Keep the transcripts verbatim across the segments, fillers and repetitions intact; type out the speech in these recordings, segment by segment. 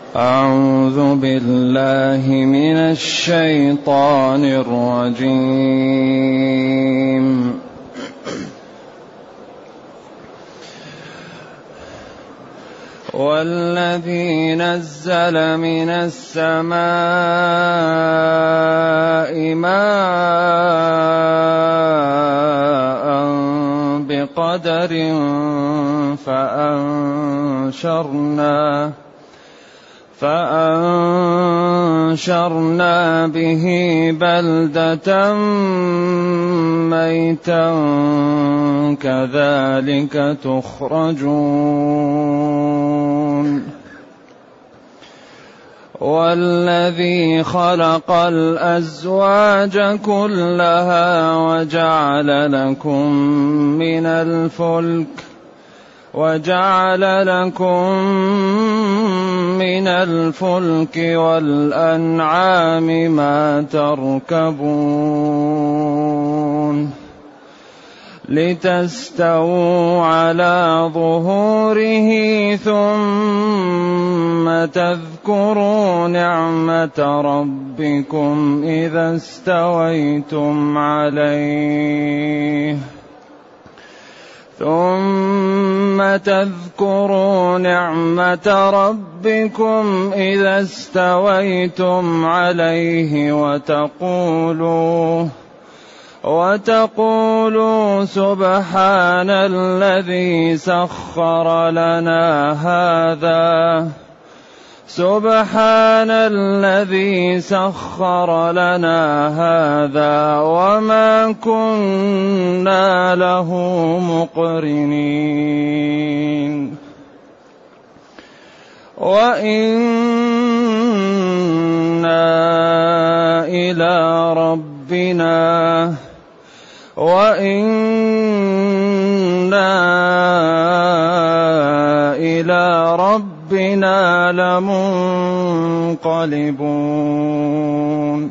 أعوذ بالله من الشيطان الرجيم. والذي نزل من السماء ماء بقدر فأنشرنا فأنشرنا به بلدة ميتا كذلك تخرجون. والذي خلق الأزواج كلها وجعل لكم من الفلك وجعل لكم من الفلك والأنعام ما تركبون لتستووا على ظهوره ثم تذكروا نعمة ربكم إذا استويتم عليه ثم تذكروا نعمة ربكم إذا استويتم عليه وتقولوا وتقولوا سبحان الذي سخر لنا هذا سبحان الذي سخر لنا هذا وما كنا له مقرنين وإنا إلى ربنا وإنا إلى ربنا لمنقلبون.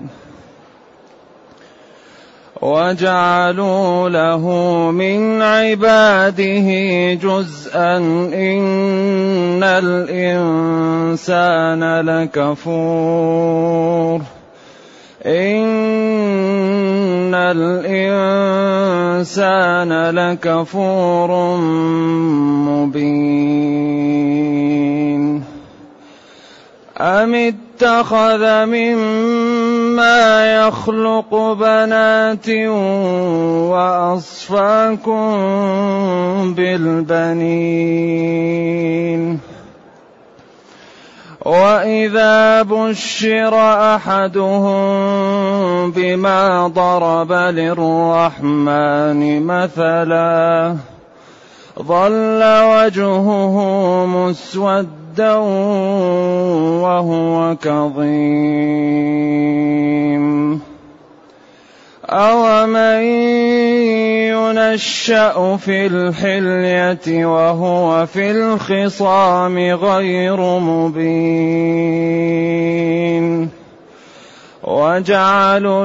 وجعلوا له من عباده جزءا إن الإنسان لكفور إن الإنسان لكفور مبين. أم اتخذ مما يخلق بنات وأصفاكم بالبنين وإذا بشر أحدهم بما ضرب للرحمن مثلا ظل وجهه مسودا وهو كظيم. أومن ينشأ في الحلية وهو في الخصام غير مبين. وجعلوا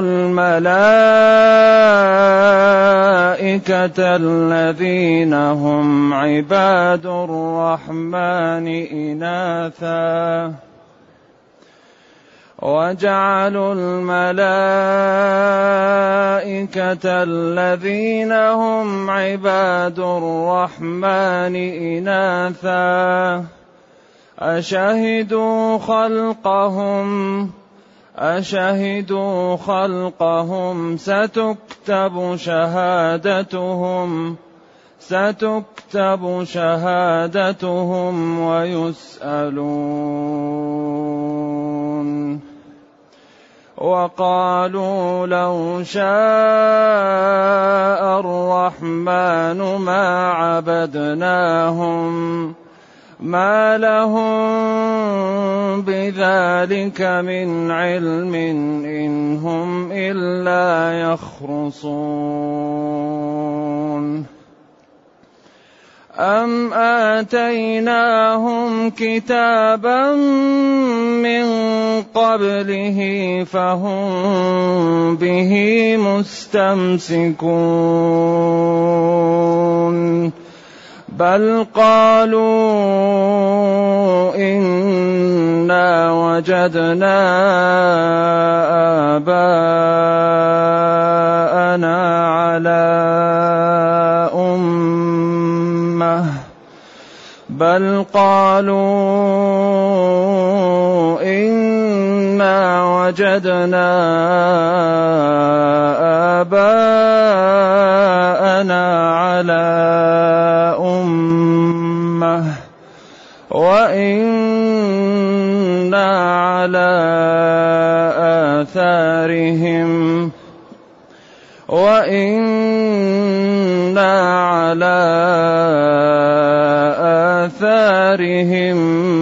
الملائكة الذين هم عباد الرحمن إناثا وجعلوا الملائكة الذين هم عباد الرحمن إناثا أشهدوا خلقهم أشهدوا خلقهم ستكتب شهادتهم ستكتب شهادتهم ويسألون. وقالوا لو شاء الرحمن ما عبدناهم ما لهم بذلك من علم إن هم إلا يخرصون. أم آتيناهم كتابا من قبله فهم به مستمسكون بل قالوا إنا وجدنا آباءنا على أمة بل قالوا إنا وجدنا آباءنا على أمة وإنا على آثارهم وإنا على آثارهم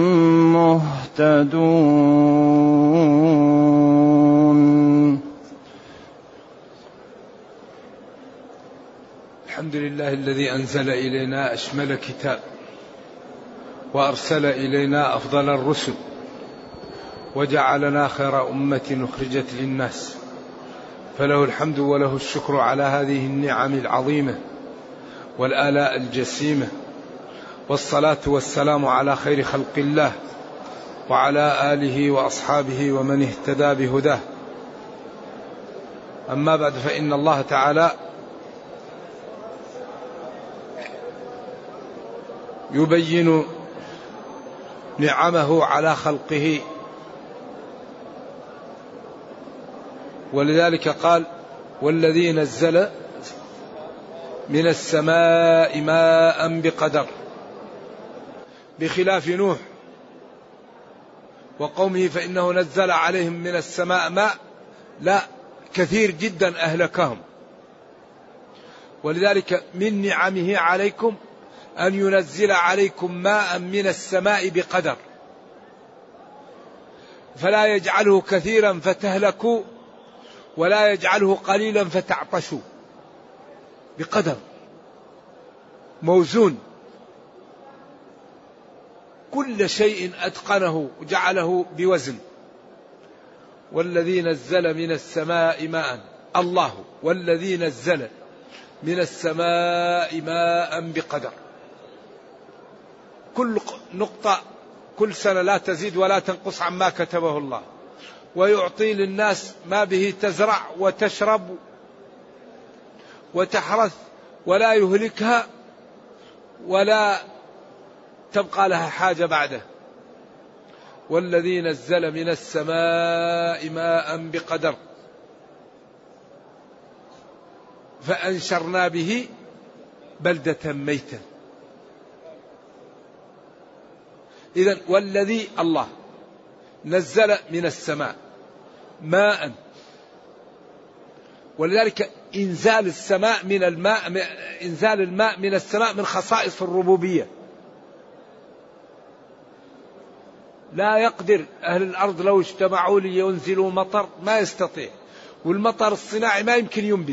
مهتدون. الحمد لله الذي أنزل إلينا أشمل كتاب وأرسل إلينا أفضل الرسل وجعلنا خير أمة أخرجت للناس، فله الحمد وله الشكر على هذه النعم العظيمة والآلاء الجسيمة، والصلاة والسلام على خير خلق الله وعلى آله وأصحابه ومن اهتدى بهداه. أما بعد، فإن الله تعالى يبين نعمه على خلقه، ولذلك قال والذي نزل من السماء ماء بقدر، بخلاف نوح وقومه فإنه نزل عليهم من السماء ماء لا كثير جدا أهلكهم. ولذلك من نعمه عليكم أن ينزل عليكم ماء من السماء بقدر، فلا يجعله كثيرا فتهلكوا ولا يجعله قليلا فتعطشوا، بقدر موزون، كل شيء أتقنه وجعله بوزن. والذي نزل من السماء ماء، الله والذي نزل من السماء ماء بقدر، كل نقطة كل سنة لا تزيد ولا تنقص عما كتبه الله، ويعطي للناس ما به تزرع وتشرب وتحرث ولا يهلكها ولا تبقى لها حاجة بعده. والذي نزل من السماء ماء بقدر فأنشرنا به بلدة ميتا. إذن والذي الله نزل من السماء ماء، ولذلك إنزال السماء من الماء إنزال الماء من السماء من خصائص الربوبية. لا يقدر أهل الأرض لو اجتمعوا لينزلوا مطر ما يستطيع، والمطر الصناعي ما يمكن ينبت.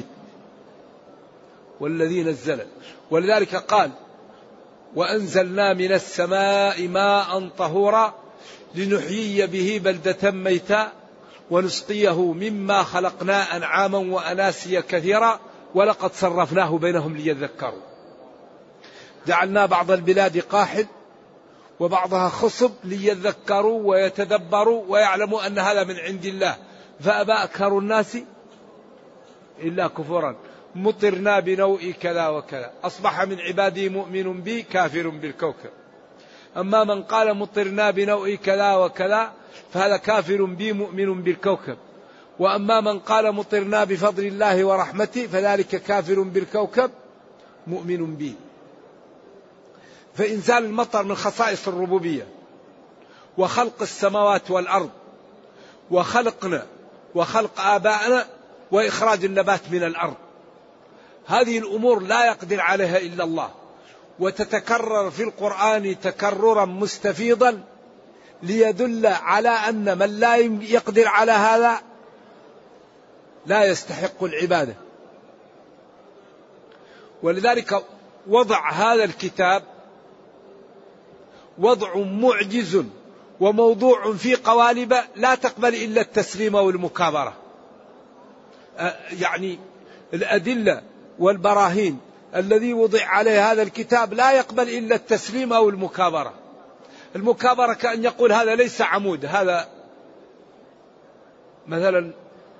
والذي نزل، ولذلك قال وأنزلنا من السماء ماء طهورا لنحيي به بلدة ميتا ونسقيه مما خلقنا أنعاما وأناسيا كثيرا ولقد صرفناه بينهم ليذكروا. جعلنا بعض البلاد قاحل وبعضها خصب ليذكروا ويتدبروا ويعلموا أن هذا من عند الله، فأبى أكثر الناس إلا كفرا. مطرنا بنوء كذا وكذا، أصبح من عبادي مؤمن بي كافر بالكوكب. أما من قال مطرنا بنوء كذا وكذا فهذا كافر بي مؤمن بالكوكب، وأما من قال مطرنا بفضل الله ورحمته فذلك كافر بالكوكب مؤمن بي. فإنزال المطر من خصائص الربوبية، وخلق السماوات والأرض، وخلقنا وخلق آبائنا، وإخراج النبات من الأرض. هذه الأمور لا يقدر عليها إلا الله، وتتكرر في القرآن تكررا مستفيضا ليدل على أن من لا يقدر على هذا لا يستحق العبادة. ولذلك وضع هذا الكتاب وضع معجز وموضوع في قوالب لا تقبل إلا التسليم والمكابرة. يعني الأدلة والبراهين الذي وضع عليه هذا الكتاب لا يقبل إلا التسليم أو المكابرة. المكابرة كأن يقول هذا ليس عمود، هذا مثلا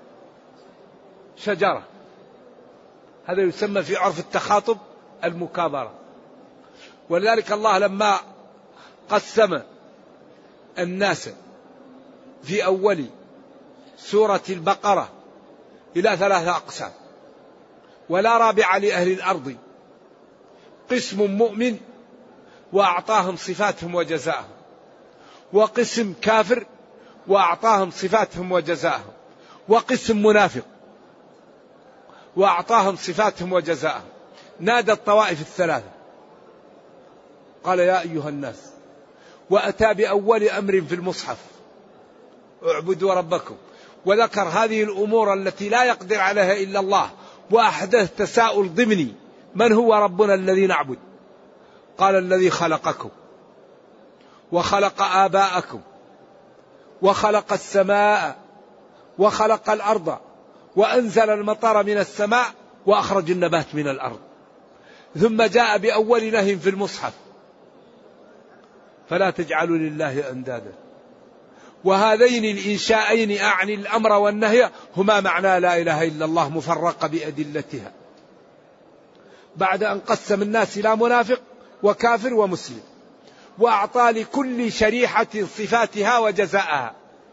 شجرة، هذا يسمى في عرف التخاطب المكابرة. ولذلك الله لما قسم الناس في أول سورة البقرة إلى ثلاثة أقسام، ولا رابع لأهل الأرض، قسم مؤمن وأعطاهم صفاتهم وجزاءهم، وقسم كافر وأعطاهم صفاتهم وجزاءهم، وقسم منافق وأعطاهم صفاتهم وجزاءهم. نادى الطوائف الثلاثة قال يا أيها الناس، وأتى بأول أمر في المصحف اعبدوا ربكم، وذكر هذه الأمور التي لا يقدر عليها إلا الله، وأحدث تساؤل ضمني: من هو ربنا الذي نعبد؟ قال الذي خلقكم وخلق آباءكم وخلق السماء وخلق الأرض وأنزل المطر من السماء وأخرج النبات من الأرض. ثم جاء بأول نهي في المصحف: فلا تجعلوا لله أندادا. وهذين الإنشاءين أعني الأمر والنهي هما معنى لا إله إلا الله مفرقة بأدلتها، بعد أن قسم الناس إلى منافق وكافر ومسلم، وأعطى لكل شريحة صفاتها وجزاءها.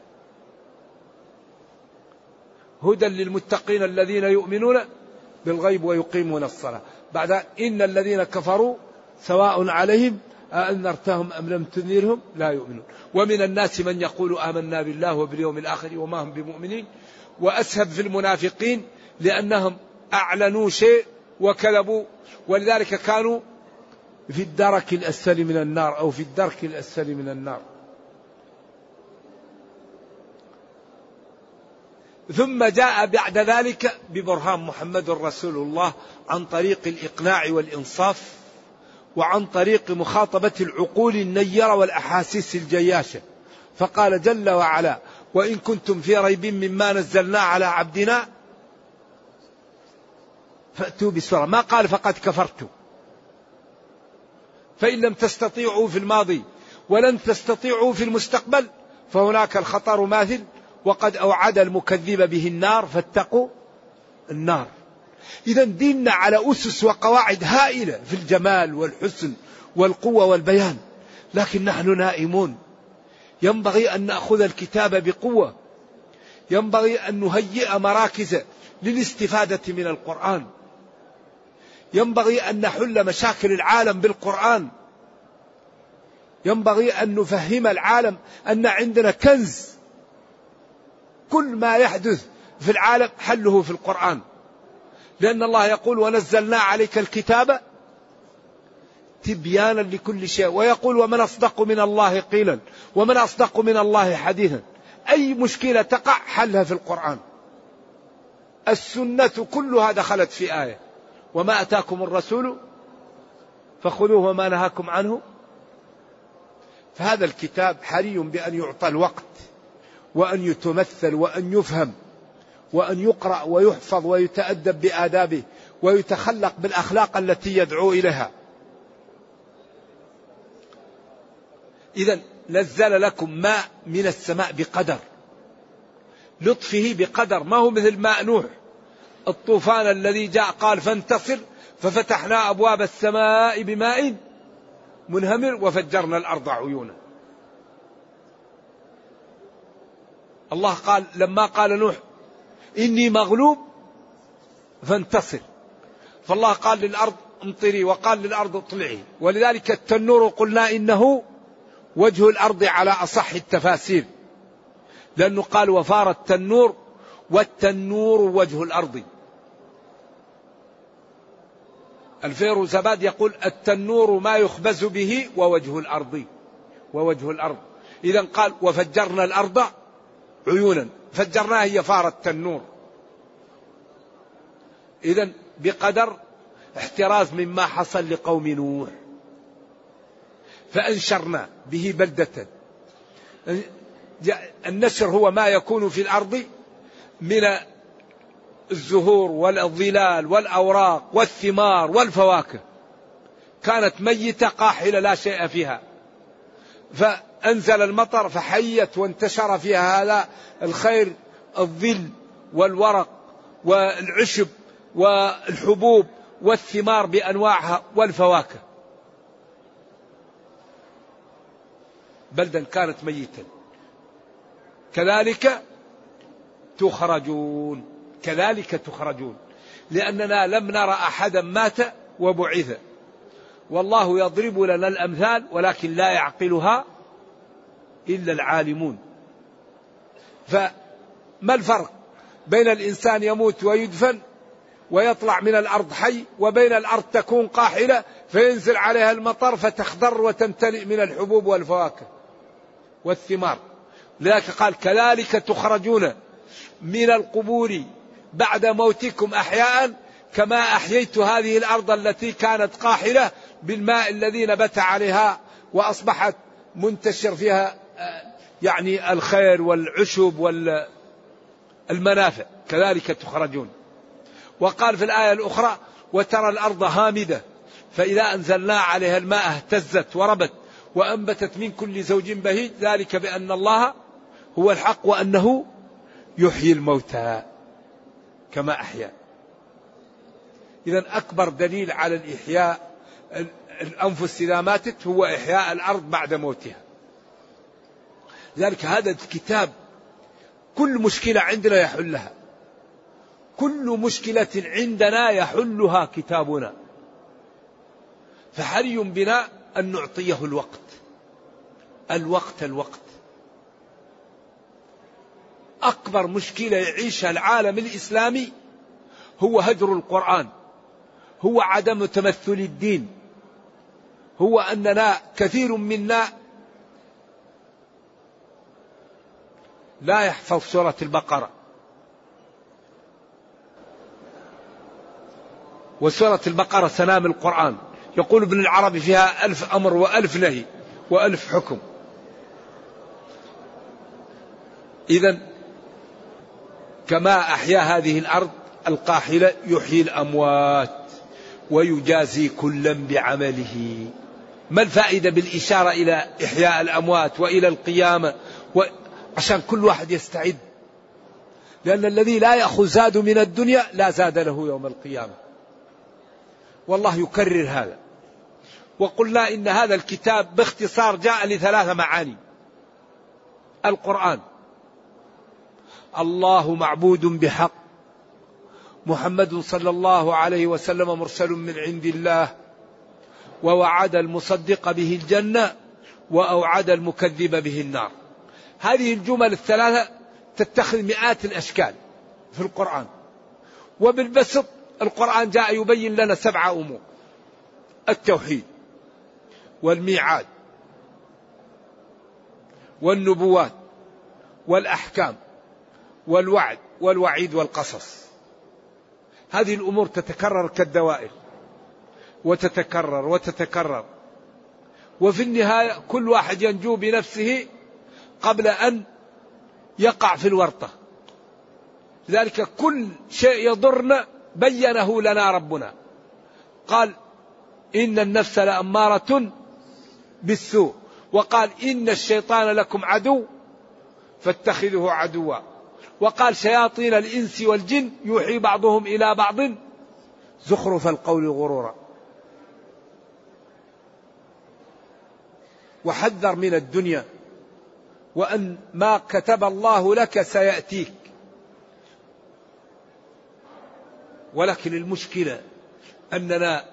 هدى للمتقين الذين يؤمنون بالغيب ويقيمون الصلاة. بعد إن الذين كفروا سواء عليهم أأنذرتهم أم لم تنذرهم لا يؤمنون. ومن الناس من يقول آمنا بالله وباليوم الآخر وما هم بمؤمنين. وأسهب في المنافقين لأنهم أعلنوا شيء وكذبوا، ولذلك كانوا في الدرك الأسفل من النار أو في الدرك الأسفل من النار. ثم جاء بعد ذلك ببرهان محمد رسول الله عن طريق الإقناع والإنصاف، وعن طريق مخاطبة العقول النيرة والأحاسيس الجياشة، فقال جل وعلا: وإن كنتم في ريب مما نزلنا على عبدنا فأتوا بسورة. ما قال فقد كفرتم، فإن لم تستطيعوا في الماضي ولن تستطيعوا في المستقبل فهناك الخطر ماثل، وقد أوعد المكذب به النار فاتقوا النار. إذا ديننا على أسس وقواعد هائلة في الجمال والحسن والقوة والبيان، لكن نحن نائمون. ينبغي أن نأخذ الكتاب بقوة، ينبغي أن نهيئ مراكز للاستفادة من القرآن، ينبغي أن نحل مشاكل العالم بالقرآن، ينبغي أن نفهم العالم أن عندنا كنز، كل ما يحدث في العالم حله في القرآن، لأن الله يقول: ونزلنا عليك الكتاب تبيانا لكل شيء، ويقول: ومن أصدق من الله قيلا ومن أصدق من الله حديثا. أي مشكلة تقع حلها في القرآن. السنة كلها دخلت في آية: وما أتاكم الرسول فخذوه وما نهاكم عنه. فهذا الكتاب حري بأن يعطى الوقت، وأن يتمثل، وأن يفهم، وأن يقرأ ويحفظ ويتأدب بآدابه، ويتخلق بالأخلاق التي يدعو إليها. إذن نزل لكم ماء من السماء بقدر، لطفه بقدر، ما هو مثل ماء نوح الطوفان الذي جاء قال: فانتصر ففتحنا أبواب السماء بماء منهمر وفجرنا الأرض عيونا. الله قال لما قال نوح: إني مغلوب فانتصر، فالله قال للأرض امطري، وقال للأرض اطلعي. ولذلك التنور قلنا إنه وجه الأرض على أصح التفاسير، لأنه قال: وفار التنور، والتنور وجه الأرض. الفيروزاباد يقول: التنور ما يخبز به ووجه الأرض ووجه الأرض. إذا قال: وفجرنا الأرض عيونا، فجرناها هي فار التنور. إذا بقدر احتراز مما حصل لقوم نوح. فأنشرنا به بلدة. النشر هو ما يكون في الأرض من الزهور والظلال والأوراق والثمار والفواكه، كانت ميتة قاحلة لا شيء فيها، فأنزل المطر فحيت وانتشر فيها هذا الخير الظل والورق والعشب والحبوب والثمار بأنواعها والفواكه. بلدا كانت ميتا كذلك تخرجون، كذلك تخرجون، لأننا لم نرى أحدا مات وبعث، والله يضرب لنا الأمثال ولكن لا يعقلها إلا العالمون. فما الفرق بين الإنسان يموت ويدفن ويطلع من الأرض حي، وبين الأرض تكون قاحلة فينزل عليها المطر فتخضر وتمتلئ من الحبوب والفواكه والثمار؟ لذلك قال كذلك تخرجون من القبور بعد موتكم أحياء كما أحييت هذه الأرض التي كانت قاحلة بالماء الذي نبت عليها وأصبحت منتشر فيها يعني الخير والعشب والمنافع، كذلك تخرجون. وقال في الآية الأخرى وترى الأرض هامدة فإذا أنزلنا عليها الماء اهتزت وربت وأنبتت من كل زوج بهيج، ذلك بأن الله هو الحق وأنه يحيي الموتى كما أحيا. إذن أكبر دليل على الإحياء الأنفس إذا ماتت هو إحياء الأرض بعد موتها. لذلك هذا الكتاب كل مشكلة عندنا يحلها، كل مشكلة عندنا يحلها كتابنا، فحري بنا أن نعطيه الوقت الوقت الوقت. أكبر مشكلة يعيشها العالم الإسلامي هو هجر القرآن، هو عدم تمثل الدين، هو أننا كثير منا لا يحفظ سورة البقرة، وسورة البقرة سنام القرآن. يقول ابن العربي فيها ألف أمر وألف نهي وألف حكم. إذن كما أحيا هذه الأرض القاحلة يحيي الأموات ويجازي كلا بعمله. ما الفائدة بالإشارة إلى إحياء الأموات وإلى القيامة؟ عشان كل واحد يستعد، لأن الذي لا يأخذ زاد من الدنيا لا زاد له يوم القيامة، والله يكرر هذا. وقلنا إن هذا الكتاب باختصار جاء لثلاث معاني. القرآن الله معبود بحق، محمد صلى الله عليه وسلم مرسل من عند الله، ووعد المصدق به الجنة وأوعد المكذب به النار. هذه الجمل الثلاثة تتخذ مئات الأشكال في القرآن، وبالبسط القرآن جاء يبين لنا سبعة أمور: التوحيد والميعاد والنبوات والأحكام والوعد والوعيد والقصص. هذه الأمور تتكرر كالدوائر وتتكرر وتتكرر، وفي النهاية كل واحد ينجو بنفسه قبل أن يقع في الورطة. لذلك كل شيء يضرنا بينه لنا ربنا، قال إن النفس لأمارة بالسوء، وقال إن الشيطان لكم عدو فاتخذوه عدوا، وقال شياطين الإنس والجن يوحي بعضهم إلى بعض زخرف القول غرورا. وحذر من الدنيا، وأن ما كتب الله لك سيأتيك. ولكن المشكلة أننا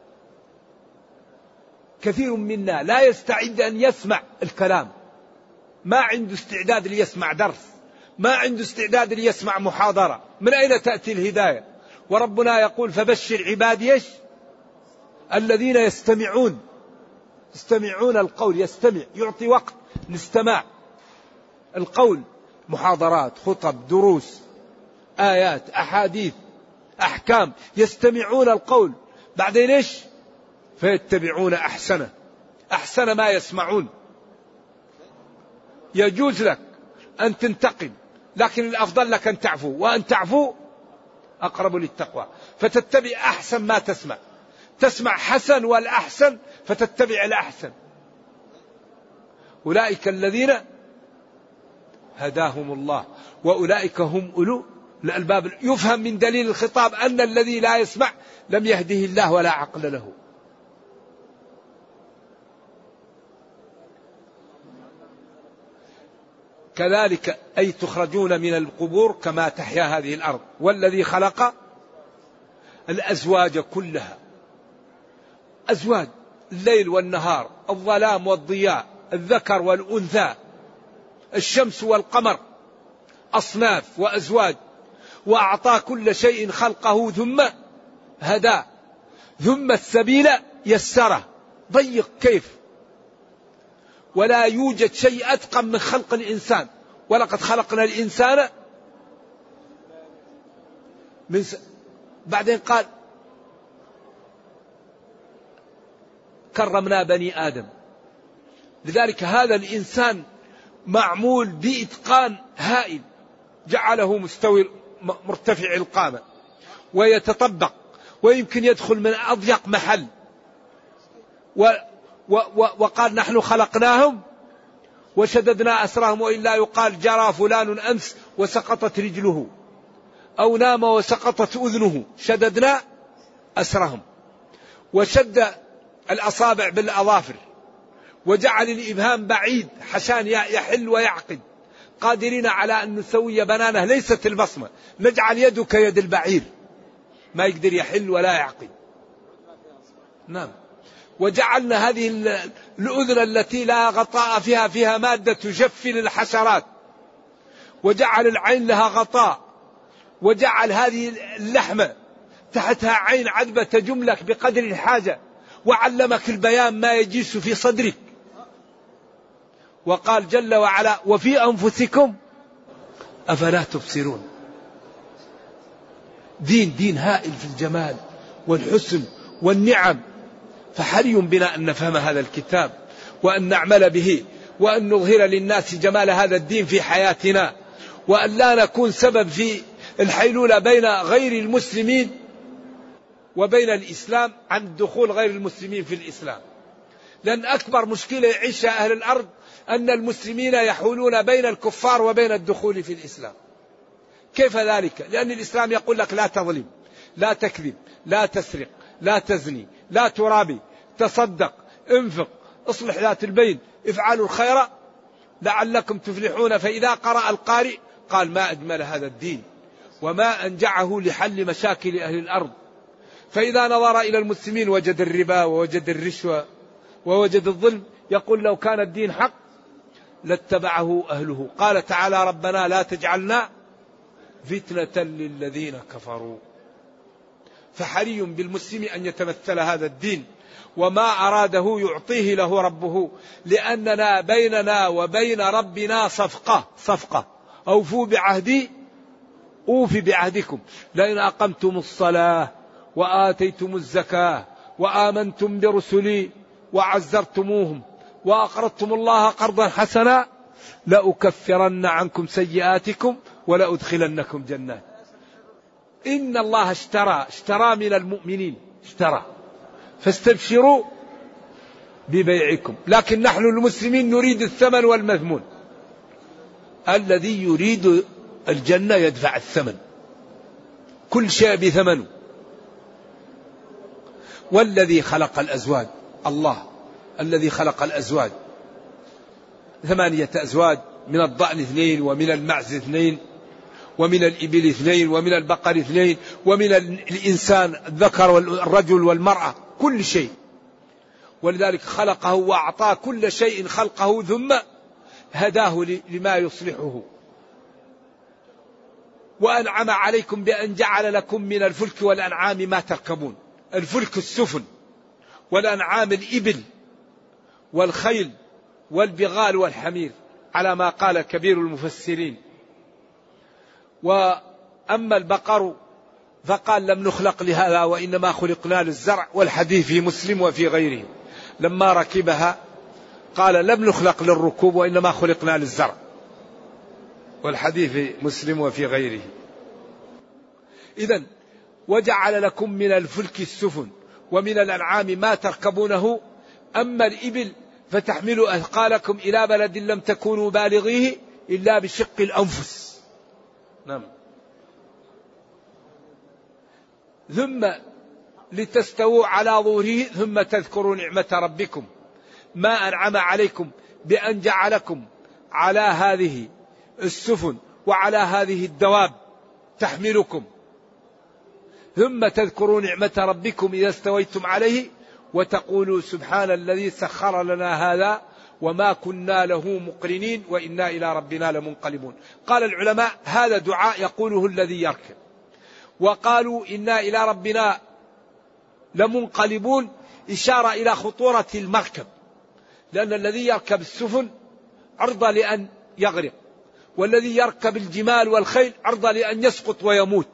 كثير منا لا يستعد أن يسمع الكلام، ما عنده استعداد ليسمع درس، ما عنده استعداد ليسمع محاضرة. من أين تأتي الهداية؟ وربنا يقول فبشر عبادي الذين يستمعون يستمعون القول، يستمع، يعطي وقت لاستماع القول، محاضرات، خطب، دروس، آيات، أحاديث، أحكام، يستمعون القول. بعدين إيش؟ فيتبعون أحسنه، أحسن ما يسمعون. يجوز لك أن تنتقم، لكن الأفضل لك أن تعفو، وأن تعفو أقرب للتقوى. فتتبع أحسن ما تسمع، تسمع حسن والأحسن فتتبع الأحسن. أولئك الذين هداهم الله وأولئك هم أولو الألباب. يفهم من دليل الخطاب أن الذي لا يسمع لم يهده الله ولا عقل له. كذلك أي تخرجون من القبور كما تحيا هذه الأرض. والذي خلق الأزواج كلها، أزواج الليل والنهار، الظلام والضياء، الذكر والأنثى، الشمس والقمر، أصناف وأزواج، وأعطى كل شيء خلقه ثم هداه، ثم السبيل يسره. ضيق كيف؟ ولا يوجد شيء أتقن من خلق الإنسان. ولقد خلقنا الإنسان من س... بعدين قال كرمنا بني آدم. لذلك هذا الإنسان معمول بإتقان هائل، جعله مستوي مرتفع القامة ويتطبق، ويمكن يدخل من أضيق محل. و و و وقال نحن خلقناهم وشددنا أسرهم، وإلا يقال جرى فلان أمس وسقطت رجله، أو نام وسقطت أذنه، شددنا أسرهم. وشد الأصابع بالأظافر، وجعل الإبهام بعيد حشان يحل ويعقد. قادرين على أن نسوي بنانه ليست البصمة، نجعل يده كيد البعير ما يقدر يحل ولا يعقد. نعم. وجعلنا هذه الأذن التي لا غطاء فيها فيها مادة تجفل الحشرات، وجعل العين لها غطاء، وجعل هذه اللحمة تحتها عين عذبة تجملك بقدر الحاجة، وعلمك البيان ما يجيس في صدرك. وقال جل وعلا وفي أنفسكم أفلا تبصرون. دين دين هائل في الجمال والحسن والنعم. فحري بنا أن نفهم هذا الكتاب وأن نعمل به، وأن نظهر للناس جمال هذا الدين في حياتنا، وأن لا نكون سبب في الحيلولة بين غير المسلمين وبين الإسلام عن دخول غير المسلمين في الإسلام. لأن أكبر مشكلة يعيشها أهل الأرض أن المسلمين يحولون بين الكفار وبين الدخول في الإسلام. كيف ذلك؟ لأن الإسلام يقول لك لا تظلم، لا تكذب، لا تسرق، لا تزني، لا ترابي، تصدق، انفق، اصلح ذات البين، افعلوا الخير لعلكم تفلحون. فإذا قرأ القارئ قال ما أجمل هذا الدين وما أنجعه لحل مشاكل أهل الأرض. فإذا نظر إلى المسلمين وجد الربا ووجد الرشوة ووجد الظلم، يقول لو كان الدين حق لاتبعه أهله. قال تعالى ربنا لا تجعلنا فتنة للذين كفروا. فحري بالمسلم أن يتمثل هذا الدين، وما أراده يعطيه له ربه، لأننا بيننا وبين ربنا صفقة صفقة أوفوا بعهدي أوفي بعهدكم لئن أقمتم الصلاة وآتيتم الزكاة وآمنتم برسلي وعزرتموهم وأقرضتم الله قرضا حسنا لأكفرن عنكم سيئاتكم ولأدخلنكم جنات. إن الله اشترى اشترى من المؤمنين اشترى فاستبشروا ببيعكم. لكن نحن المسلمين نريد الثمن والمذمون. الذي يريد الجنة يدفع الثمن، كل شيء بثمنه. والذي خلق الأزواج، الله الذي خلق الأزواج ثمانية أزواج، من الضأن اثنين، ومن المعز اثنين، ومن الإبل اثنين، ومن البقر اثنين، ومن الإنسان الذكر والرجل والمرأة، كل شيء. ولذلك خلقه وأعطاه كل شيء خلقه ثم هداه لما يصلحه. وأنعم عليكم بأن جعل لكم من الفلك والأنعام ما تركبون. الفلك السفن، والأنعام الإبل والخيل والبغال والحمير على ما قال كبير المفسرين. وأما البقر فقال لم نخلق لهذا وإنما خلقنا للزرع، والحديث في مسلم وفي غيره. لما ركبها قال لم نخلق للركوب وإنما خلقنا للزرع، والحديث في مسلم وفي غيره. إذن وجعل لكم من الفلك السفن ومن الأنعام ما تركبونه. أما الإبل فتحمل أثقالكم إلى بلد لم تكونوا بالغيه إلا بشق الأنفس. نعم. ثم لتستووا على ظهوره ثم تذكروا نعمة ربكم ما أنعم عليكم بأن جعلكم على هذه السفن وعلى هذه الدواب تحملكم، ثم تذكروا نعمة ربكم إذا استويتم عليه وتقولوا سبحان الذي سخر لنا هذا وما كنا له مقرنين وإنا إلى ربنا لمنقلبون. قال العلماء هذا دعاء يقوله الذي يركب، وقالوا إنا إلى ربنا لمنقلبون إشارة إلى خطورة المركب، لأن الذي يركب السفن عرضة لأن يغرق، والذي يركب الجمال والخيل عرضة لأن يسقط ويموت.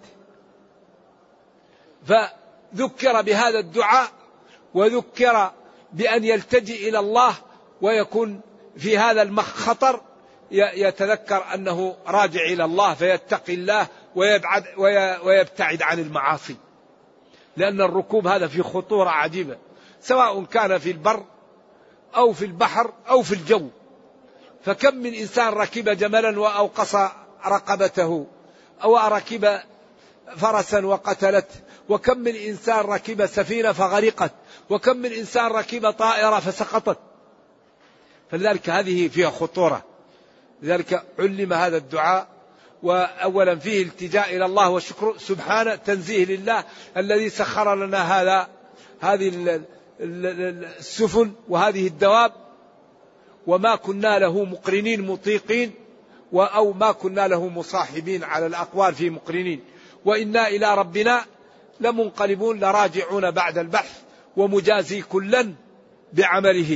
فذكر بهذا الدعاء وذكر بأن يلتجئ إلى الله ويكون في هذا المخطر يتذكر أنه راجع إلى الله فيتقي الله ويبعد ويبتعد عن المعاصي، لأن الركوب هذا في خطورة عجيبة سواء كان في البر أو في البحر أو في الجو. فكم من إنسان ركب جملا وأوقص رقبته، أو ركب فرسا وقتلته، وكم من إنسان ركب سفينة فغرقت، وكم من إنسان ركب طائرة فسقطت. فلذلك هذه فيها خطورة، لذلك علم هذا الدعاء. وأولا فيه التجاء إلى الله والشكر سبحانه، تنزيه لله الذي سخر لنا هذا هذه السفن وهذه الدواب وما كنا له مقرنين مطيقين، أو ما كنا له مصاحبين على الأقوال في مقرنين، وإنا إلى ربنا لمنقلبون لراجعون بعد البحث ومجازي كلا بعمله.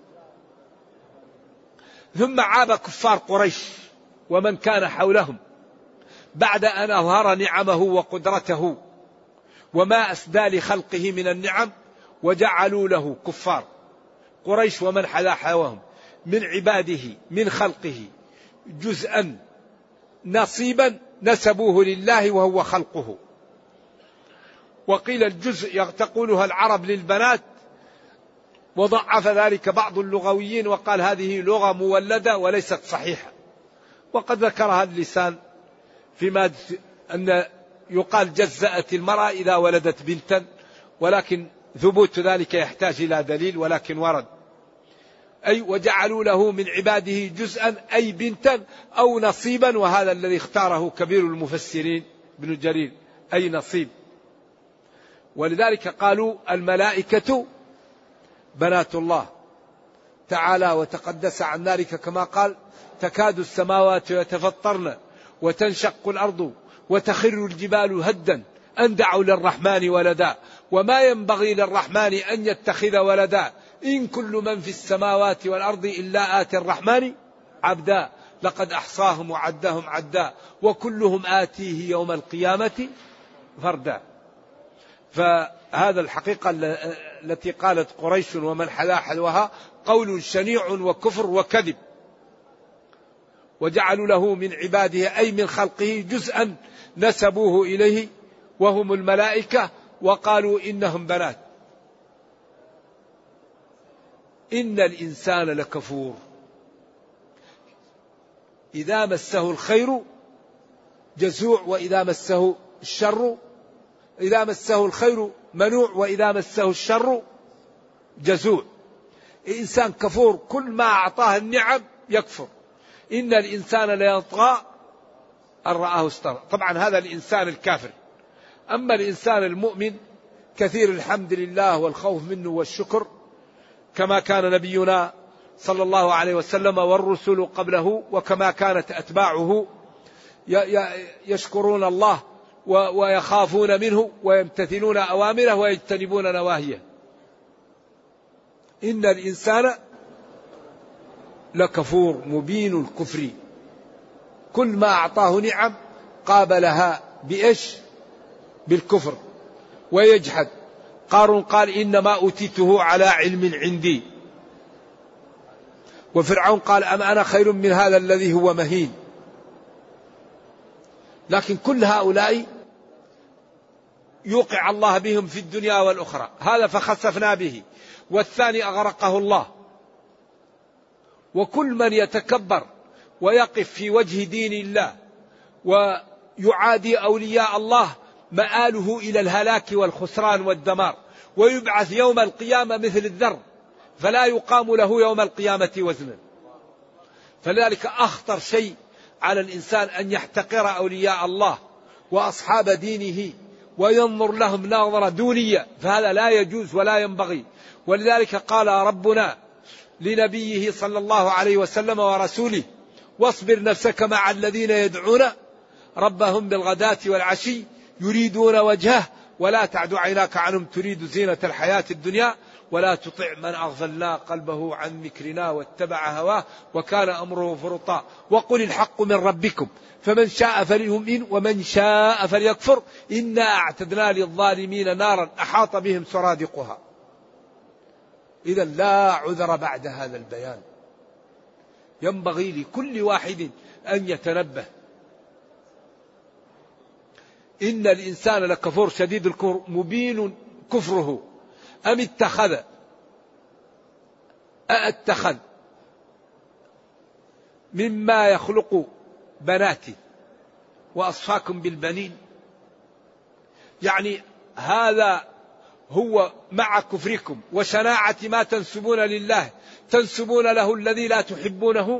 ثم عاب كفار قريش ومن كان حولهم بعد أن أظهر نعمه وقدرته وما أسدى لخلقه من النعم، وجعلوا له كفار قريش ومن حدا حولهم من عباده من خلقه جزءا نصيبا نسبوه لله وهو خلقه. وقيل الجزء تقولها العرب للبنات، وضعف ذلك بعض اللغويين وقال هذه لغة مولدة وليست صحيحة. وقد ذكرها اللسان فيما أن يقال جزأت المرأة إذا ولدت بنتا، ولكن ثبوت ذلك يحتاج إلى دليل، ولكن ورد أي وجعلوا له من عباده جزءا أي بنتا أو نصيبا، وهذا الذي اختاره كبير المفسرين ابن جرير أي نصيب. ولذلك قالوا الملائكة بنات الله تعالى وتقدس عن ذلك، كما قال تكاد السماوات يتفطرن وتنشق الأرض وتخر الجبال هدا أن دعوا للرحمن ولدا وما ينبغي للرحمن أن يتخذ ولدا إن كل من في السماوات والأرض إلا آتي الرحمن عبدا لقد أحصاهم وعدهم عدا وكلهم آتيه يوم القيامة فردا. فهذا الحقيقة التي قالت قريش ومن حلا حلوها قول شنيع وكفر وكذب. وجعلوا له من عباده أي من خلقه جزءا نسبوه إليه وهم الملائكة، وقالوا إنهم بنات. إن الإنسان لكفور إذا مسه الخير جزوع وإذا مسه الشر إذا مسه الخير منوع وإذا مسه الشر جزوع. الإنسان كفور، كل ما أعطاه النعم يكفر. إن الإنسان ليطغى أن رآه استغنى. طبعا هذا الإنسان الكافر. أما الإنسان المؤمن كثير الحمد لله والخوف منه والشكر، كما كان نبينا صلى الله عليه وسلم والرسل قبله، وكما كانت أتباعه يشكرون الله ويخافون منه ويمتثلون أوامره ويجتنبون نواهيه. إن الإنسان لكفور مبين الكفر، كل ما أعطاه نعم قابلها بإيش؟ بالكفر ويجحد. قارون قال إنما أوتيته على علم عندي، وفرعون قال أم أنا خير من هذا الذي هو مهين. لكن كل هؤلاء يوقع الله بهم في الدنيا والأخرى. هذا فخسفنا به، والثاني أغرقه الله. وكل من يتكبر ويقف في وجه دين الله ويعادي أولياء الله مآله إلى الهلاك والخسران والدمار، ويبعث يوم القيامة مثل الذر فلا يقام له يوم القيامة وزنا. فلذلك أخطر شيء على الإنسان أن يحتقر أولياء الله وأصحاب دينه وينظر لهم نظرة دونية، فهذا لا يجوز ولا ينبغي. ولذلك قال ربنا لنبيه صلى الله عليه وسلم ورسوله: واصبر نفسك مع الذين يدعون ربهم بالغداة والعشي يريدون وجهه ولا تعد عيناك عنهم تريد زينة الحياة الدنيا ولا تطع من أغفلنا قلبه عن ذكرنا واتبع هواه وكان أمره فرطا وقل الحق من ربكم فمن شاء فليؤمن ومن شاء فليكفر إنا أعتدنا للظالمين نارا أحاط بهم سرادقها. إذا لا عذر بعد هذا البيان. ينبغي لكل واحد أن يتنبه. إن الإنسان لكفور شديد الكفر مبين كفره أم اتخذ أأتخذ مما يخلق بناتي وأصفاكم بالبنين. يعني هذا هو مع كفركم وشناعة ما تنسبون لله تنسبون له الذي لا تحبونه.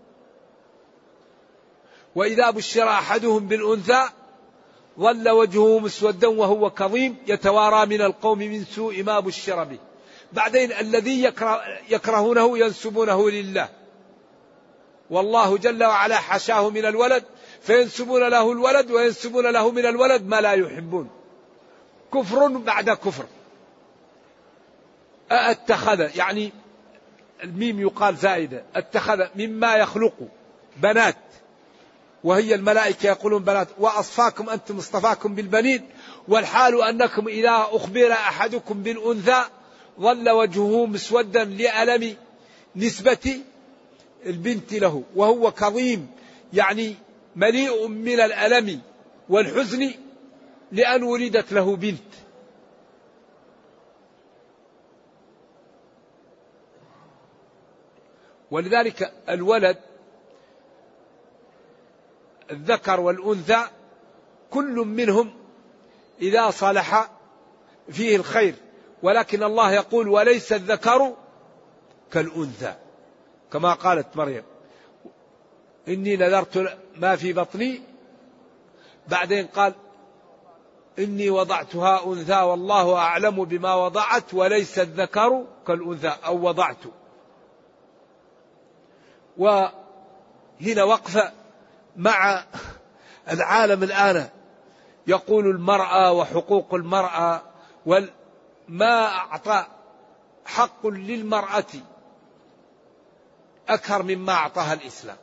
وإذا بشر أحدهم بالأنثى ظل وجهه مسودا وهو كظيم يتوارى من القوم من سوء ما بشر به. بعدين الذي يكره يكرهونه ينسبونه لله، والله جل وعلا حشاه من الولد فينسبون له الولد وينسبون له من الولد ما لا يحبون. كفر بعد كفر. أتخذ يعني الميم يقال زائدة، اتخذ مما يخلق بنات وهي الملائكة يقولون بنات وأصفاكم أنتم اصطفاكم بالبنين والحال أنكم إذا أخبر أحدكم بالأنثى ظل وجهه مسودا لألم نسبة البنت له وهو كظيم يعني مليء من الألم والحزن لأن ولدت له بنت. ولذلك الولد الذكر والأنثى كل منهم إذا صلح فيه الخير، ولكن الله يقول وليس الذكر كالأنثى كما قالت مريم إني نذرت ما في بطني. بعدين قال إني وضعتها أنثى والله أعلم بما وضعت وليس الذكر كالأنثى أو وضعت. وهنا وقفة مع العالم الآن يقول المرأة وحقوق المرأة وما أعطى حق للمرأة أكثر مما أعطاها الإسلام.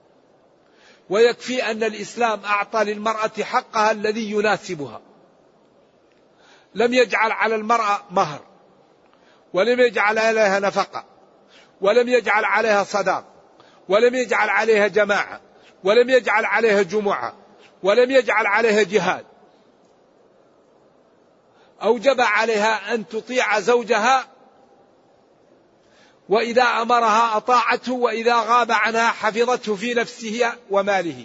ويكفي أن الإسلام أعطى للمرأة حقها الذي يناسبها. لم يجعل على المرأة مهر ولم يجعل عليها نفقة ولم يجعل عليها صداق ولم يجعل عليها جماعة ولم يجعل عليها جمعة ولم يجعل عليها جهاد. أوجب عليها أن تطيع زوجها وإذا أمرها أطاعته وإذا غاب عنها حفظته في نفسه وماله.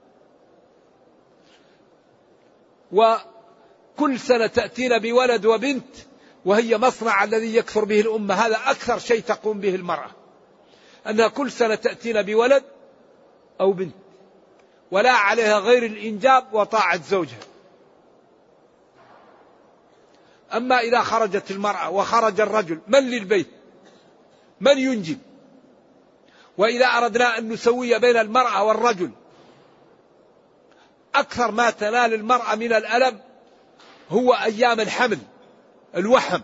وكل سنة تأتينا بولد وبنت وهي مصنع الذي يكثر به الأمة. هذا أكثر شيء تقوم به المرأة أنها كل سنة تأتينا بولد أو بنت ولا عليها غير الإنجاب وطاعة زوجها. أما إذا خرجت المرأة وخرج الرجل من للبيت؟ من ينجب؟ وإذا أردنا أن نسوي بين المرأة والرجل أكثر ما تنال المرأة من الألم هو أيام الحمل الوحم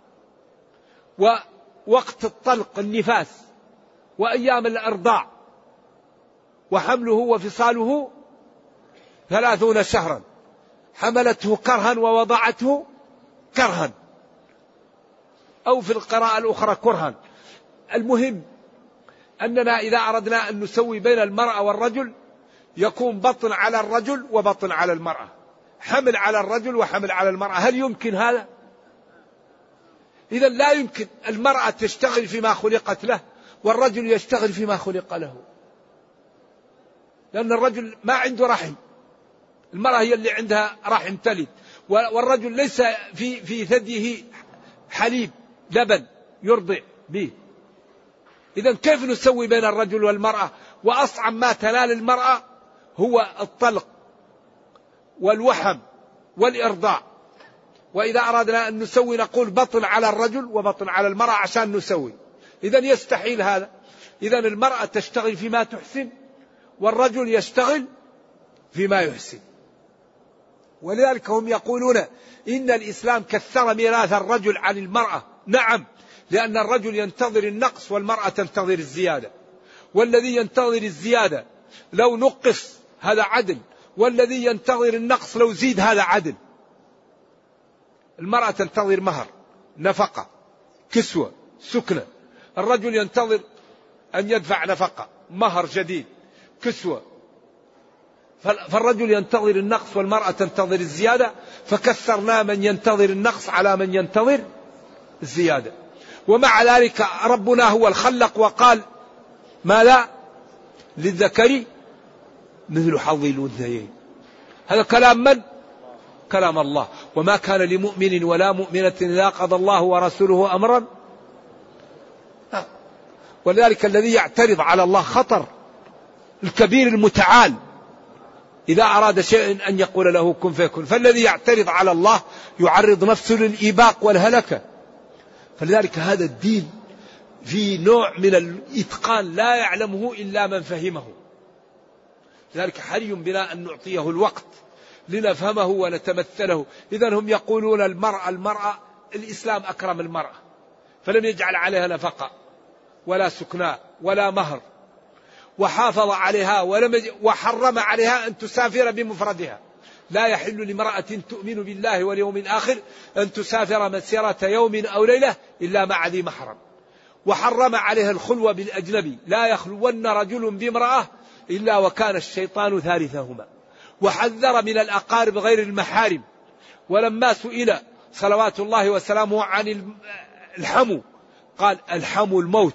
ووقت الطلق النفاس وأيام الأرضاع، وحمله وفصاله ثلاثون شهرا حملته كرها ووضعته كرها أو في القراءة الأخرى كرها. المهم أننا إذا أردنا أن نسوي بين المرأة والرجل يكون بطن على الرجل وبطن على المرأة، حمل على الرجل وحمل على المرأة. هل يمكن هذا؟ إذا لا يمكن. المرأة تشتغل فيما خلقت له والرجل يشتغل فيما خلق له. لأن الرجل ما عنده رحم، المرأة هي اللي عندها رحم تلد، والرجل ليس في في ثديه حليب لبن يرضع به. إذا كيف نسوي بين الرجل والمرأة؟ وأصعب ما تنال المرأة هو الطلق والوحم والإرضاع. وإذا أردنا أن نسوي نقول بطن على الرجل وبطن على المرأة عشان نسوي. إذا يستحيل هذا. إذا المرأة تشتغل فيما تحسن والرجل يشتغل فيما يحسن. ولذلك هم يقولون إن الإسلام كثر ميراث الرجل عن المرأة. نعم، لأن الرجل ينتظر النقص والمرأة تنتظر الزيادة، والذي ينتظر الزيادة لو نقص هذا عدل، والذي ينتظر النقص لو زيد هذا عدل. المرأة تنتظر مهر، نفقة، كسوة، سكنة. الرجل ينتظر أن يدفع نفقة، مهر جديد، كسوة. فالرجل ينتظر النقص والمرأة تنتظر الزيادة، فكثرنا من ينتظر النقص على من ينتظر الزيادة. ومع ذلك ربنا هو الخلق وقال ما لا للذكر مثل حظ الأنثيين. هذا كلام من؟ كلام الله. وما كان لمؤمن ولا مؤمنة إذا قضى الله ورسوله أمرا. ولذلك الذي يعترض على الله خطر. الكبير المتعال إذا أراد شيء أن يقول له كن فيكون، فالذي يعترض على الله يعرض نفسه للإيباق والهلكة. فلذلك هذا الدين في نوع من الإتقان لا يعلمه إلا من فهمه. لذلك حري بنا أن نعطيه الوقت لنفهمه ونتمثله. إذن هم يقولون المرأة المرأة الإسلام أكرم المرأة، فلم يجعل عليها نفقة ولا سكناء ولا مهر، وحافظ عليها ولم وحرم عليها أن تسافر بمفردها. لا يحل لامرأة تؤمن بالله واليوم الآخر أن تسافر مسيرة يوم أو ليلة إلا مع ذي محرم. وحرم عليها الخلوة بالأجنبي، لا يخلون رجل بامرأة إلا وكان الشيطان ثالثهما. وحذر من الأقارب غير المحارم. ولما سئل صلوات الله وسلامه عن الحمو قال الحمو الموت.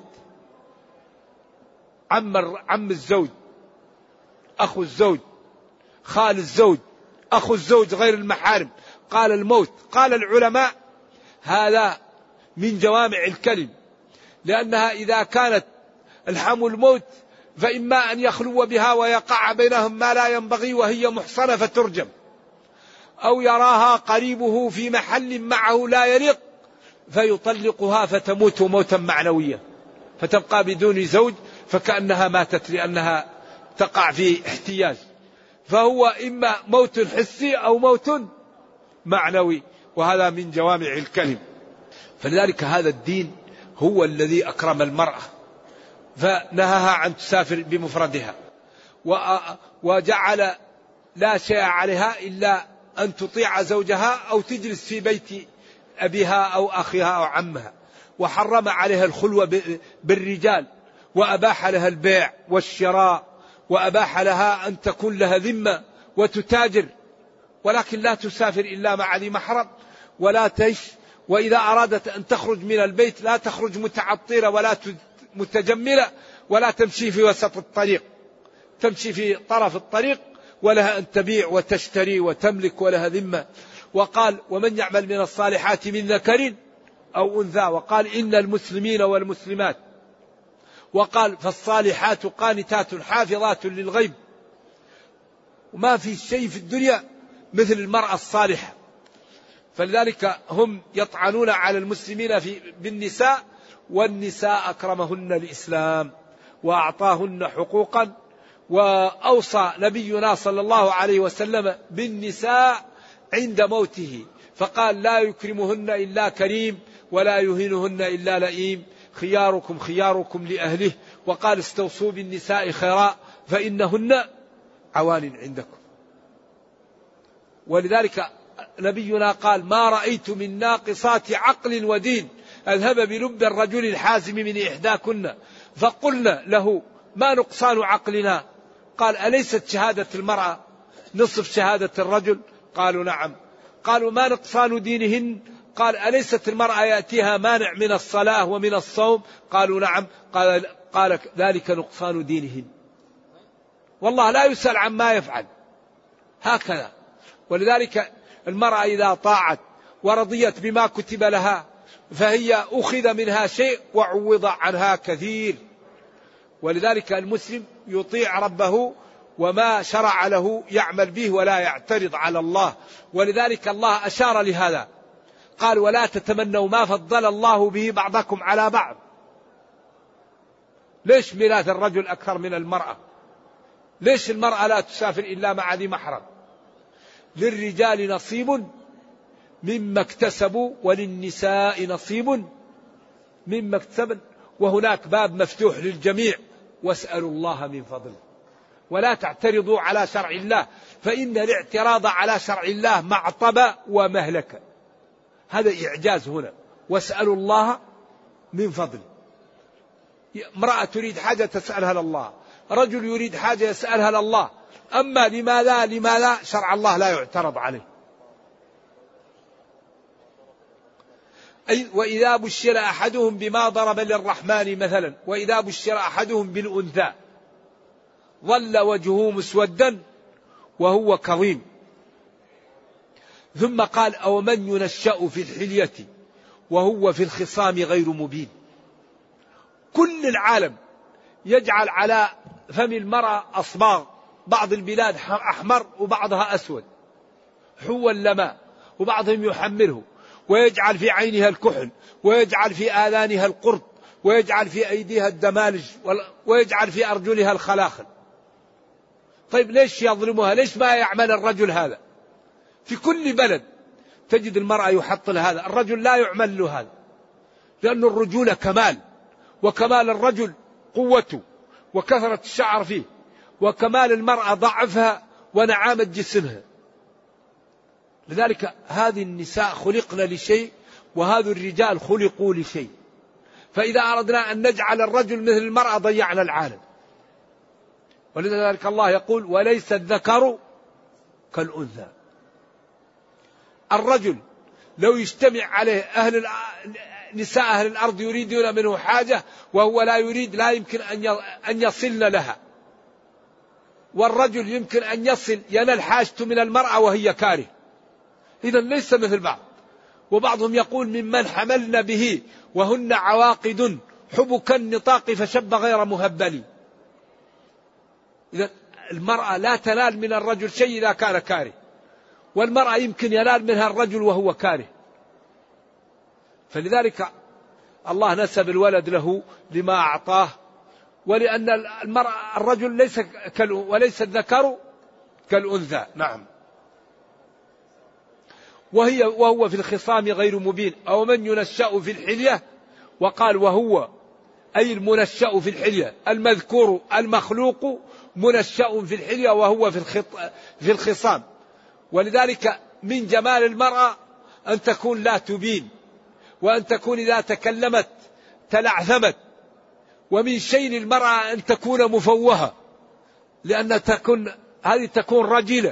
عم عم الزوج، أخو الزوج، خال الزوج، أخو الزوج غير المحارم، قال الموت. قال العلماء هذا من جوامع الكلم، لأنها إذا كانت الحمو الموت فإما أن يخلو بها ويقع بينهم ما لا ينبغي وهي محصنة فترجم، أو يراها قريبه في محل معه لا يليق فيطلقها فتموت موتا معنويا، فتبقى بدون زوج فكأنها ماتت لأنها تقع في احتياج. فهو إما موت حسي أو موت معنوي، وهذا من جوامع الكلم. فلذلك هذا الدين هو الذي أكرم المرأة، فنهاها عن تسافر بمفردها، وجعل لا شيء عليها إلا أن تطيع زوجها أو تجلس في بيت أبيها أو أخيها أو عمها. وحرم عليها الخلوة بالرجال، وأباح لها البيع والشراء، وأباح لها أن تكون لها ذمة وتتاجر، ولكن لا تسافر إلا مع ذي محرم ولا تعيش. وإذا أرادت أن تخرج من البيت لا تخرج متعطرة ولا متجملة، ولا تمشي في وسط الطريق، تمشي في طرف الطريق، ولها أن تبيع وتشتري وتملك ولها ذمة. وقال ومن يعمل من الصالحات من ذكر أو أنثى، وقال إن المسلمين والمسلمات، وقال فالصالحات قانتات حافظات للغيب. وما في شيء في الدنيا مثل المرأة الصالحة. فلذلك هم يطعنون على المسلمين في بالنساء، والنساء أكرمهن الإسلام وأعطاهن حقوقا. وأوصى نبينا صلى الله عليه وسلم بالنساء عند موته، فقال لا يكرمهن إلا كريم ولا يهينهن إلا لئيم، خياركم خياركم لأهله. وقال استوصوا بالنساء خيرا فإنهن عوان عندكم. ولذلك نبينا قال ما رأيت من ناقصات عقل ودين أذهب بلب الرجل الحازم من إحداكن. فقلنا له ما نقصان عقلنا؟ قال أليست شهادة المرأة نصف شهادة الرجل؟ قالوا نعم. قالوا ما نقصان دينهن؟ قال أليست المرأة يأتيها مانع من الصلاة ومن الصوم؟ قالوا نعم. قال, قال ذلك نقصان دينهن. والله لا يسأل عما يفعل. هكذا. ولذلك المرأة إذا طاعت ورضيت بما كتب لها فهي أخذ منها شيء وعوض عنها كثير. ولذلك المسلم يطيع ربه وما شرع له يعمل به ولا يعترض على الله. ولذلك الله أشار لهذا، قال ولا تتمنوا ما فضل الله به بعضكم على بعض. ليش ميراث الرجل أكثر من المرأة؟ ليش المرأة لا تسافر إلا مع ذي محرم؟ للرجال نصيب مما اكتسبوا وللنساء نصيب مما اكتسبن، وهناك باب مفتوح للجميع، واسألوا الله من فضله ولا تعترضوا على شرع الله، فإن الاعتراض على شرع الله معطبة ومهلكة. هذا إعجاز هنا، واسألوا الله من فضله. امرأة تريد حاجة تسألها لله، رجل يريد حاجة يسألها لله. أما لماذا لماذا شرع الله لا يعترض عليه. أي وإذا بشر أحدهم بما ضرب للرحمن مثلا، وإذا بشر أحدهم بالأنثى ظل وجهه مسودا وهو كظيم. ثم قال أو من ينشأ في الحلية وهو في الخصام غير مبين. كل العالم يجعل على فم المرأة أصباغ، بعض البلاد أحمر وبعضها أسود حوا لما، وبعضهم يحمره ويجعل في عينها الكحل ويجعل في آذانها القرط ويجعل في أيديها الدمالج ويجعل في أرجلها الخلاخل. طيب ليش يظلمها؟ ليش ما يعمل الرجل هذا؟ في كل بلد تجد المرأة يحط لها هذا، الرجل لا يعمل له هذا، لأن الرجولة كمال، وكمال الرجل قوته وكثرة الشعر فيه، وكمال المرأة ضعفها ونعامة جسمها. لذلك هذه النساء خلقنا لشيء وهذا الرجال خلقوا لشيء. فإذا أردنا أن نجعل الرجل مثل المرأة ضيعنا العالم. ولذلك الله يقول وليس الذكر كالأنثى. الرجل لو يجتمع عليه أهل نساء أهل الأرض يريدون منه حاجة وهو لا يريد، لا يمكن أن يصلن لها. والرجل يمكن أن يصل ينال حاجته من المرأة وهي كاره. إذا ليس مثل بعض. وبعضهم يقول ممن حملن به وهن عواقد حبك النطاق فشب غير مهبل. إذا المرأة لا تنال من الرجل شيء إذا كان كاره، والمرأة يمكن ينال منها الرجل وهو كاره. فلذلك الله نسب الولد له لما أعطاه، ولأن المرأة الرجل ليس كال وليس الذكر كالأنثى. نعم. وهي وهو في الخصام غير مبين. أو من ينشأ في الحلية، وقال وهو أي المنشأ في الحلية، المذكور المخلوق منشأ في الحلية وهو في الخط في الخصام. ولذلك من جمال المرأة أن تكون لا تبين، وأن تكون إذا تكلمت تلعثمت. ومن شيء المرأة أن تكون مفوهة، لأن تكون هذه تكون رجيلة.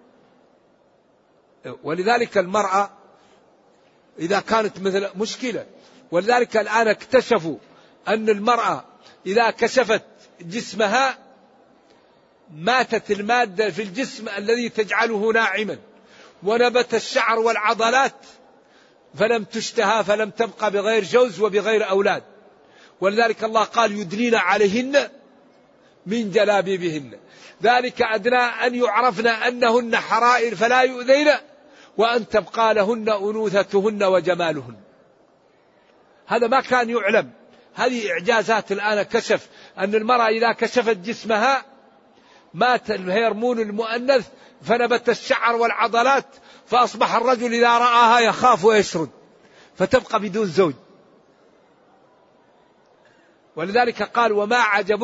ولذلك المرأة إذا كانت مثل مشكلة. ولذلك الآن اكتشفوا أن المرأة إذا كشفت جسمها ماتت المادة في الجسم الذي تجعله ناعما، ونبت الشعر والعضلات فلم تشتهى، فلم تبقى بغير جوز وبغير أولاد. ولذلك الله قال يدنين عليهن من جلابيبهن ذلك أدنى أن يعرفن أنهن حرائر فلا يؤذين، وأن تبقى لهن أنوثتهن وجمالهن. هذا ما كان يعلم. هذه إعجازات الآن كشف أن المرأة إذا كشفت جسمها مات الهرمون المؤنث فنبت الشعر والعضلات، فأصبح الرجل إذا رآها يخاف ويشرد، فتبقى بدون زوج. ولذلك قال وما عجب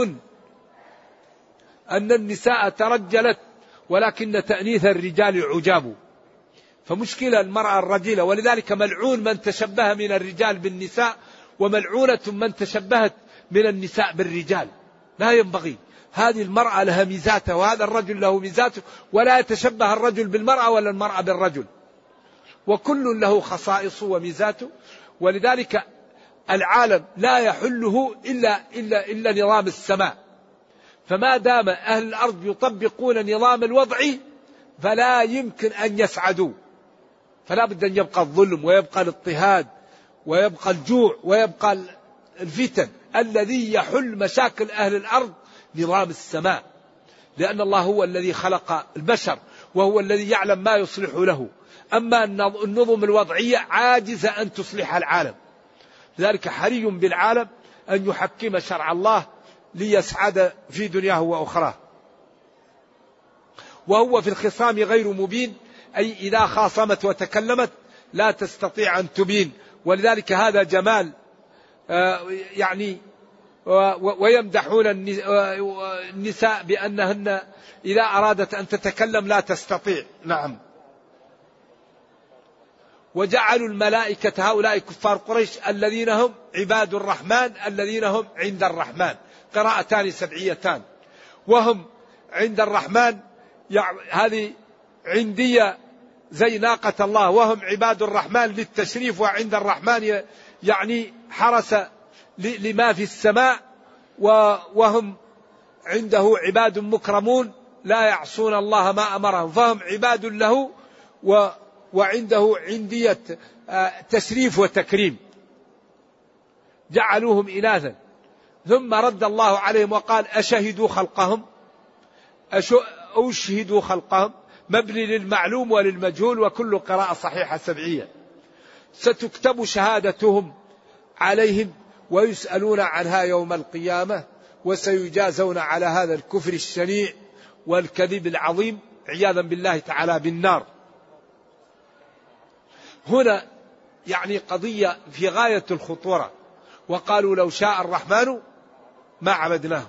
أن النساء ترجلت ولكن تأنيث الرجال عجاب. فمشكلة المرأة الرجيلة. ولذلك ملعون من تشبه من الرجال بالنساء، وملعونة من تشبهت من النساء بالرجال. لا ينبغي. هذه المرأة لها ميزاتها وهذا الرجل له ميزاته، ولا يتشبه الرجل بالمرأة ولا المرأة بالرجل، وكل له خصائصه وميزاته. ولذلك العالم لا يحله إلا, إلا, إلا نظام السماء. فما دام أهل الأرض يطبقون نظام الوضع فلا يمكن أن يسعدوا، فلا بد أن يبقى الظلم ويبقى الاضطهاد ويبقى الجوع ويبقى الفتن. الذي يحل مشاكل أهل الأرض نظام السماء، لأن الله هو الذي خلق البشر وهو الذي يعلم ما يصلح له. أما النظم الوضعية عاجزة أن تصلح العالم، لذلك حري بالعالم أن يحكم شرع الله ليسعد في دنياه وأخراه. وهو في الخصام غير مبين، أي إذا خاصمت وتكلمت لا تستطيع أن تبين. ولذلك هذا جمال يعني. ويمدحون النساء بأنهن إذا أرادت أن تتكلم لا تستطيع. نعم. وجعلوا الملائكة هؤلاء كفار قريش الذين هم عباد الرحمن الذين هم عند الرحمن، قراءتان سبعيتان. وهم عند الرحمن هذه عندية زي ناقة الله، وهم عباد الرحمن للتشريف، وعند الرحمن يعني حرس لما في السماء، وهم عنده عباد مكرمون لا يعصون الله ما أمرهم، فهم عباد له وعنده عندية تشريف وتكريم. جعلوهم إناثا ثم رد الله عليهم وقال أشهدوا خلقهم أشهدوا خلقهم، مبني للمعلوم وللمجهول، وكل قراءة صحيحة سبعية. ستكتب شهادتهم عليهم ويسألون عنها يوم القيامة، وسيجازون على هذا الكفر الشنيع والكذب العظيم عياذا بالله تعالى بالنار. هنا يعني قضية في غاية الخطورة. وقالوا لو شاء الرحمن ما عبدناهم.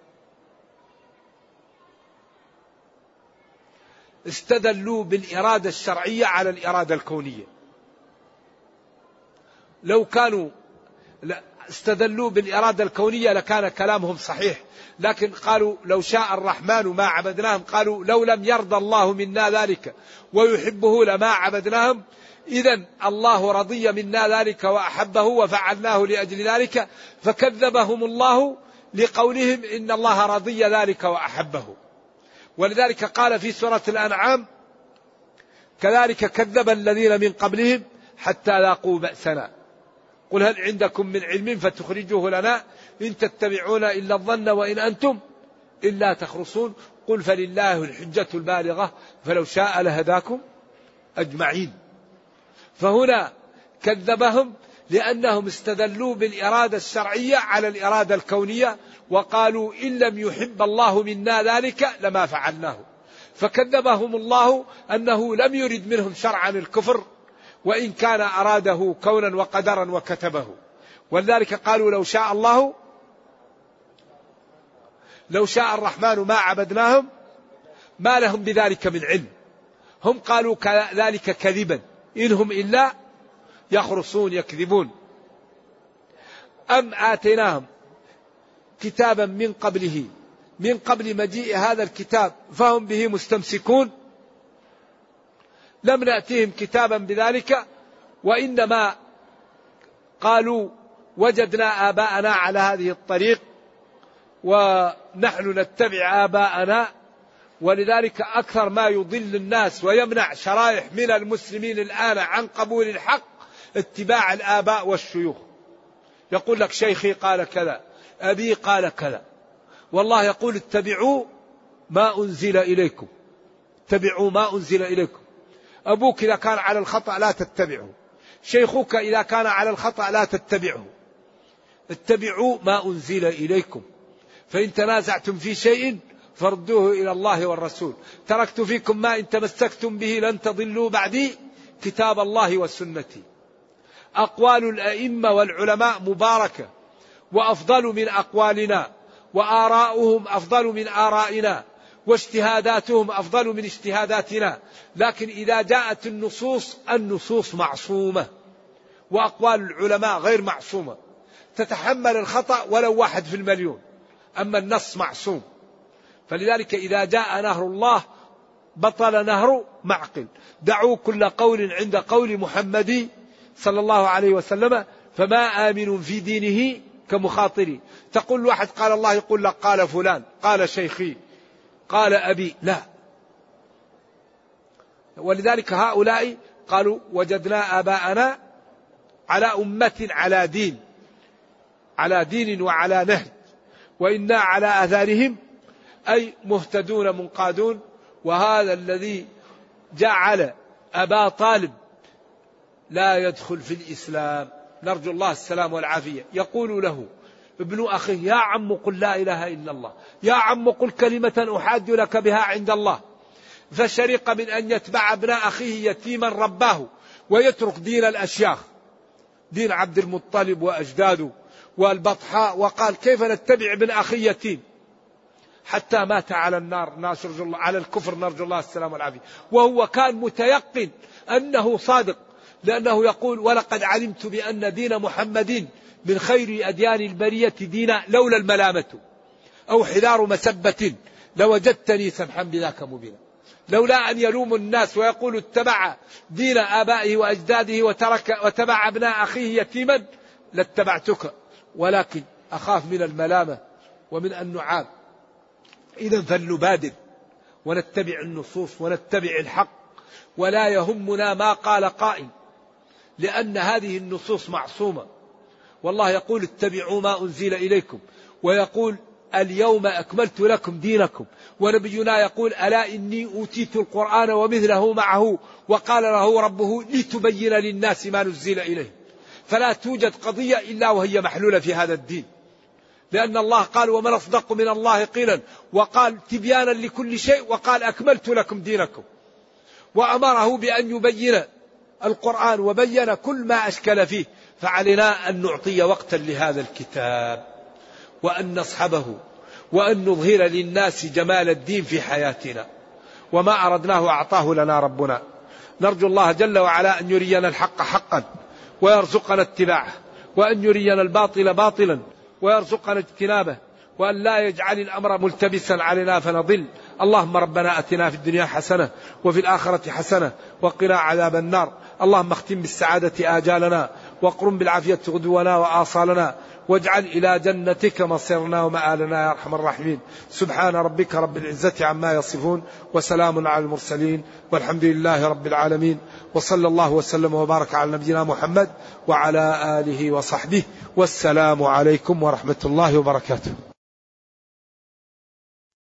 استدلوا بالإرادة الشرعية على الإرادة الكونية. لو كانوا استدلوا بالإرادة الكونية لكان كلامهم صحيح، لكن قالوا لو شاء الرحمن ما عبدناهم، قالوا لو لم يرضى الله منا ذلك ويحبه لما عبدناهم، إذن الله رضي منا ذلك وأحبه وفعلناه لأجل ذلك، فكذبهم الله لقولهم إن الله رضي ذلك وأحبه. ولذلك قال في سورة الأنعام كذلك كذب الذين من قبلهم حتى لاقوا بأسنا قل هل عندكم من علم فتخرجوه لنا إن تتبعون إلا الظن وإن أنتم إلا تخرصون قل فلله الحجة البالغة فلو شاء لهداكم أجمعين. فهنا كذبهم لأنهم استدلوا بالإرادة الشرعية على الإرادة الكونية، وقالوا إن لم يحب الله منا ذلك لما فعلناه، فكذبهم الله أنه لم يرد منهم شرعا الكفر وإن كان أراده كونا وقدرا وكتبه. ولذلك قالوا لو شاء الله لو شاء الرحمن ما عبدناهم ما لهم بذلك من علم. هم قالوا ذلك كذبا إنهم إلا يخرصون يكذبون. أم آتيناهم كتابا من قبله من قبل مجيء هذا الكتاب فهم به مستمسكون. لم نأتهم كتابا بذلك، وإنما قالوا وجدنا آباءنا على هذه الطريق ونحن نتبع آباءنا. ولذلك أكثر ما يضل الناس ويمنع شرائح من المسلمين الآن عن قبول الحق اتباع الآباء والشيوخ. يقول لك شيخي قال كذا، أبي قال كذا، والله يقول اتبعوا ما أنزل إليكم، اتبعوا ما أنزل إليكم. أبوك إذا كان على الخطأ لا تتبعه، شيخك إذا كان على الخطأ لا تتبعه. اتبعوا ما أنزل إليكم، فإن تنازعتم في شيء فردوه إلى الله والرسول. تركت فيكم ما إن تمسكتم به لن تضلوا بعدي كتاب الله وسنتي. أقوال الأئمة والعلماء مباركة وأفضل من أقوالنا، وآراؤهم أفضل من آرائنا، واجتهاداتهم أفضل من اجتهاداتنا. لكن إذا جاءت النصوص النصوص معصومة، وأقوال العلماء غير معصومة، تتحمل الخطأ ولو واحد في المليون، أما النص معصوم. فلذلك إذا جاء نهر الله بطل نهر معقل. دعوا كل قول عند قول محمد صلى الله عليه وسلم، فما آمن في دينه كمخاطري. تقول واحد قال الله، يقول لك قال فلان، قال شيخي، قال أبي. لا. ولذلك هؤلاء قالوا وجدنا آباءنا على أمة على دين، على دين وعلى نهج، وإنا على آثارهم أي مهتدون منقادون. وهذا الذي جعل أبا طالب لا يدخل في الإسلام، نرجو الله السلام والعافية. يقول له ابن أخيه يا عم قل لا إله إلا الله، يا عم قل كلمة أحاج لك بها عند الله. فشرق من أن يتبع ابن أخيه يتيما رباه ويترك دين الأشياخ، دين عبد المطلب وأجداده والبطحاء، وقال كيف نتبع ابن أخي يتيم، حتى مات على النار، نرجو الله على الكفر، نرجو الله السلام والعافية. وهو كان متيقن أنه صادق، لأنه يقول ولقد علمت بأن دين محمد من خير أديان البرية دينا لولا الملامة أو حذار مسبة لوجدتني سمحا بذاك مبينا. لولا أن يلوم الناس ويقول اتبع دين آبائه وأجداده وترك وتبع ابن أخيه يتيما لاتبعتك، ولكن أخاف من الملامة ومن النعام. إذا فلنبادر ونتبع النصوص ونتبع الحق، ولا يهمنا ما قال قائل، لأن هذه النصوص معصومة. والله يقول اتبعوا ما أنزل إليكم، ويقول اليوم أكملت لكم دينكم، ونبينا يقول ألا إني أوتيت القرآن ومثله معه وقال له ربه لتبين للناس ما نزل إليه. فلا توجد قضية إلا وهي محلولة في هذا الدين، لأن الله قال ومن أصدق من الله قيلا، وقال تبيانا لكل شيء، وقال أكملت لكم دينكم، وأمره بأن يبين القرآن وبين كل ما أشكل فيه. فعلينا أن نعطي وقتا لهذا الكتاب، وأن نصحبه، وأن نظهر للناس جمال الدين في حياتنا، وما أردناه أعطاه لنا ربنا. نرجو الله جل وعلا أن يرينا الحق حقا ويرزقنا اتباعه، وأن يرينا الباطل باطلا ويرزقنا اجتنابه، وأن لا يجعل الأمر ملتبسا علينا فنضل. اللهم ربنا أتنا في الدنيا حسنة وفي الآخرة حسنة وقنا عذاب النار. اللهم اختم بالسعادة آجالنا، واقرم بالعافية غدونا وآصالنا، واجعل إلى جنتك مصيرنا ومآلنا يا أرحم الراحمين. سبحان ربك رب العزة عما يصفون، وسلام على المرسلين، والحمد لله رب العالمين، وصلى الله وسلم وبارك على نبينا محمد وعلى آله وصحبه، والسلام عليكم ورحمة الله وبركاته.